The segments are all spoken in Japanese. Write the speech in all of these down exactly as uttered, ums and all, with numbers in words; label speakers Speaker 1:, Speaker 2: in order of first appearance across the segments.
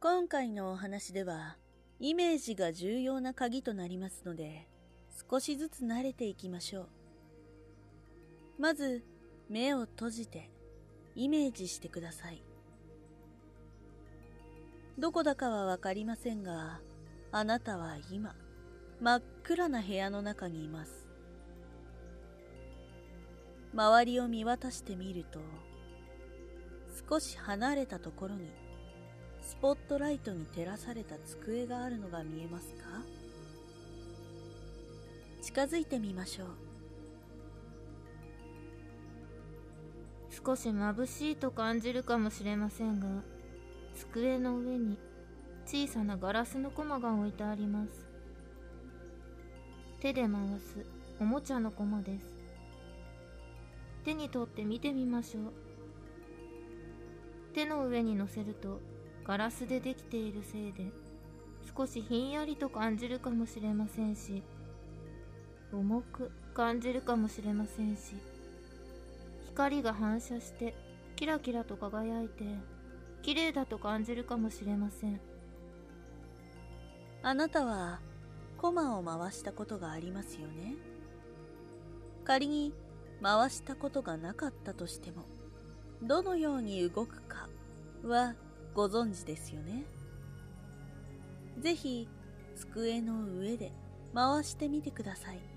Speaker 1: 今回のお話では、イメージが重要な鍵となりますので、少しずつ慣れていきましょう。まず、目を閉じて、イメージしてください。どこだかはわかりませんが、あなたは今、真っ暗な部屋の中にいます。周りを見渡してみると、少し離れたところに、スポットライトに照らされた机があるのが見えますか？近づいてみましょう。
Speaker 2: 少し眩しいと感じるかもしれませんが、机の上に小さなガラスのコマが置いてあります。手で回すおもちゃのコマです。手に取って見てみましょう。手の上に乗せるとガラスでできているせいで少しひんやりと感じるかもしれませんし、重く感じるかもしれませんし、光が反射してキラキラと輝いて綺麗だと感じるかもしれません。
Speaker 1: あなたはコマを回したことがありますよね。仮に回したことがなかったとしても、どのように動くかはご存知ですよね。ぜひ机の上で回してみてください。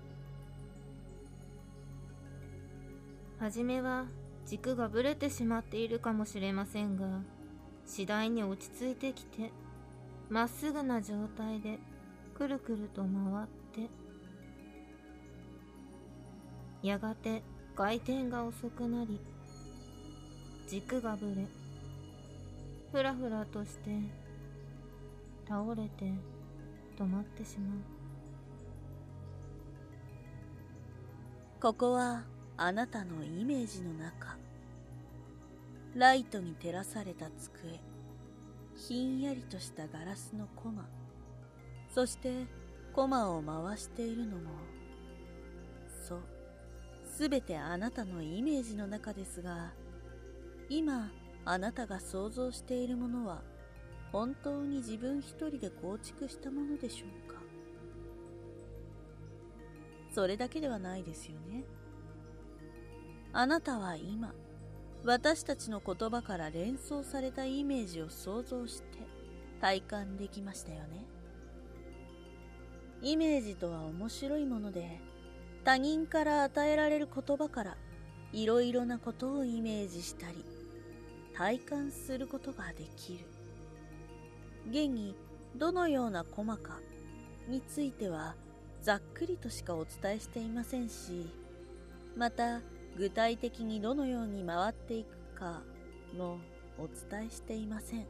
Speaker 2: はじめは軸がぶれてしまっているかもしれませんが、次第に落ち着いてきて、まっすぐな状態でくるくると回って、やがて回転が遅くなり、軸がぶれ、ふらふらとして倒れて止まってしまう。
Speaker 1: ここはあなたのイメージの中。ライトに照らされた机、ひんやりとしたガラスのコマ、そしてコマを回しているのも、そう、すべてあなたのイメージの中ですが、今あなたが想像しているものは本当に自分一人で構築したものでしょうか？それだけではないですよね。あなたは今、私たちの言葉から連想されたイメージを想像して体感できましたよね。イメージとは面白いもので、他人から与えられる言葉からいろいろなことをイメージしたり、体感することができる。現にどのようなコマかについてはざっくりとしかお伝えしていませんし、また具体的にどのように回っていくかもお伝えしていません。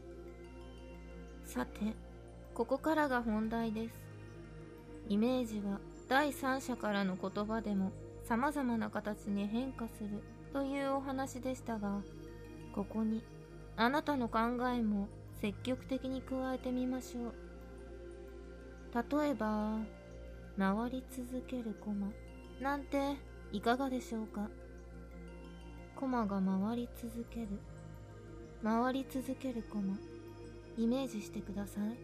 Speaker 2: さて、ここからが本題です。イメージは第三者からの言葉でも様々な形に変化するというお話でしたが、ここにあなたの考えも積極的に加えてみましょう。例えば、回り続けるコマなんていかがでしょうか。コマが回り続ける、回り続けるコマ、イメージしてください。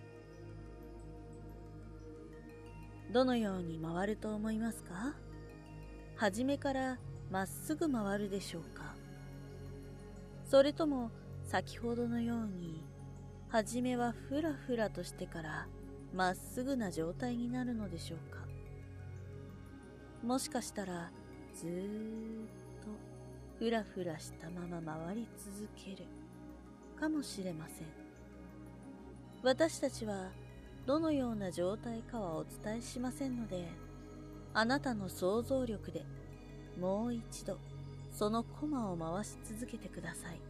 Speaker 1: どのように回ると思いますか？はじめからまっすぐ回るでしょうか？それとも先ほどのように、はじめはふらふらとしてからまっすぐな状態になるのでしょうか？もしかしたらずーっとふらふらしたまま回り続けるかもしれません。私たちはどのような状態かはお伝えしませんので、あなたの想像力でもう一度そのコマを回し続けてください。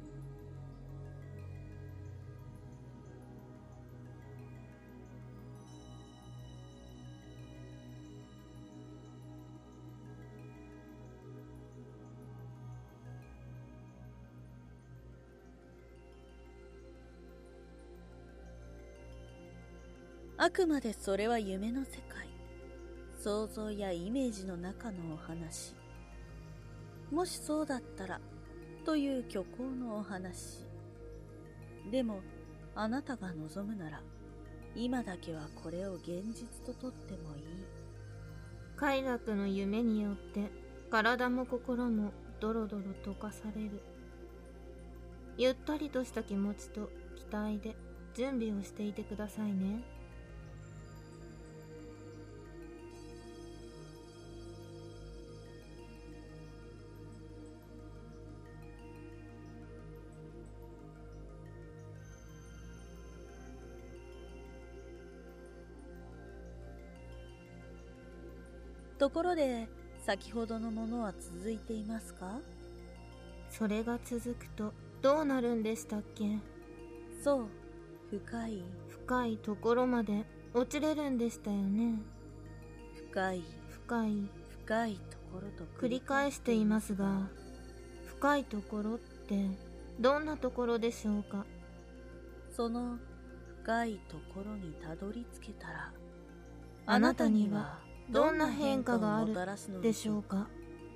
Speaker 1: あくまでそれは夢の世界、想像やイメージの中のお話。もしそうだったらという虚構のお話。 でも、あなたが望むなら、今だけはこれを現実ととってもいい。
Speaker 2: 快楽の夢によって体も心もドロドロ溶かされる。ゆったりとした気持ちと期待で準備をしていてくださいね。
Speaker 1: ところで、先ほどのものは続いていますか？
Speaker 2: それが続くとどうなるんでしたっけ？
Speaker 1: そう、深い、
Speaker 2: 深いところまで落ちれるんでしたよね。
Speaker 1: 深い、
Speaker 2: 深い、
Speaker 1: 深いところと
Speaker 2: 繰り返していますが、深いところってどんなところでしょうか？
Speaker 1: その深いところにたどり着けたら、あなたにはどんな変化がある
Speaker 2: でしょうか？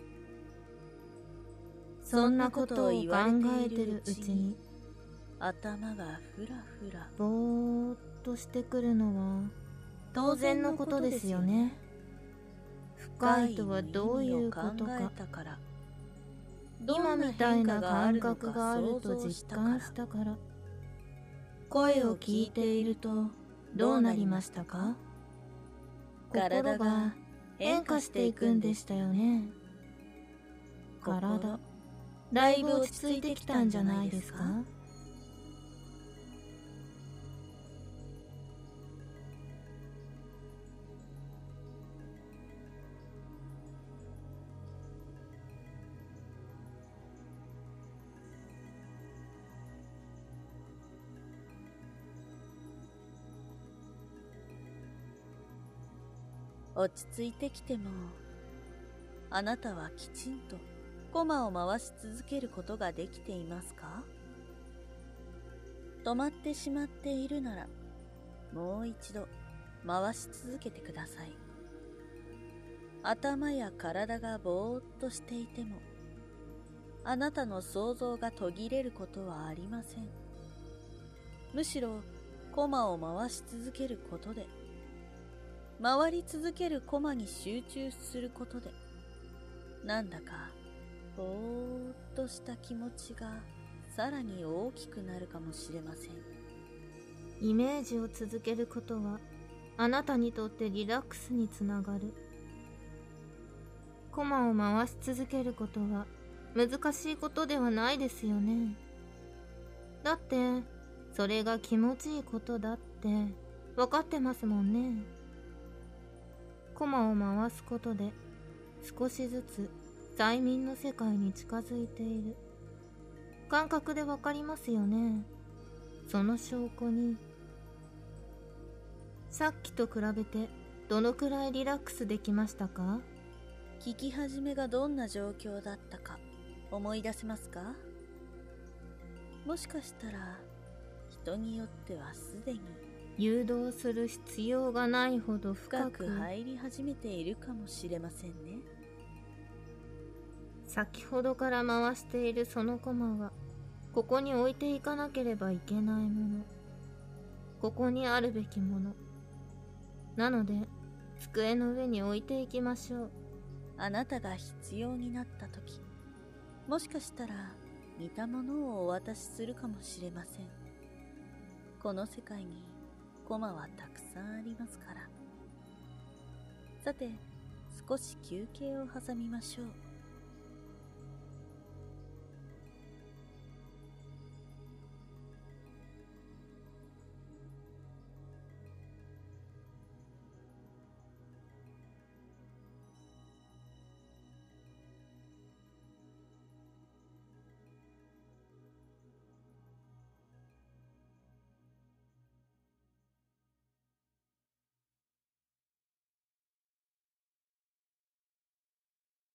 Speaker 2: そんなことを考えてるうちに
Speaker 1: 頭がふらふら
Speaker 2: ぼーっとしてくるのは当然のことですよね。深いとはどういうことか、今みたいな感覚があると実感したから。声を聞いているとどうなりましたか？心が変化していくんでしたよね。体、だいぶ落ち着いてきたんじゃないですか？
Speaker 1: 落ち着いてきても、あなたはきちんとコマを回し続けることができていますか？止まってしまっているなら、もう一度回し続けてください。頭や体がぼーっとしていても、あなたの想像が途切れることはありません。むしろ、コマを回し続けることで、回り続けるコマに集中することで、なんだかぼーっとした気持ちがさらに大きくなるかもしれません。
Speaker 2: イメージを続けることはあなたにとってリラックスにつながる。コマを回し続けることは難しいことではないですよね。だってそれが気持ちいいことだって分かってますもんね。コマを回すことで少しずつ催眠の世界に近づいている感覚でわかりますよね。その証拠に、さっきと比べてどのくらいリラックスできましたか？
Speaker 1: 聞き始めがどんな状況だったか思い出せますか？もしかしたら人によってはすでに
Speaker 2: 誘導する必要がないほど深
Speaker 1: 深
Speaker 2: く
Speaker 1: く入り始めているかもしれませんね。
Speaker 2: 先ほどから回しているそのコマはここに置いていかなければいけないもの、ここにあるべきものなので、机の上に置いていきましょう。
Speaker 1: あなたが必要になった時、もしかしたら似たものをお渡しするかもしれません。この世界にコマはたくさんありますから。さて、少し休憩を挟みましょう。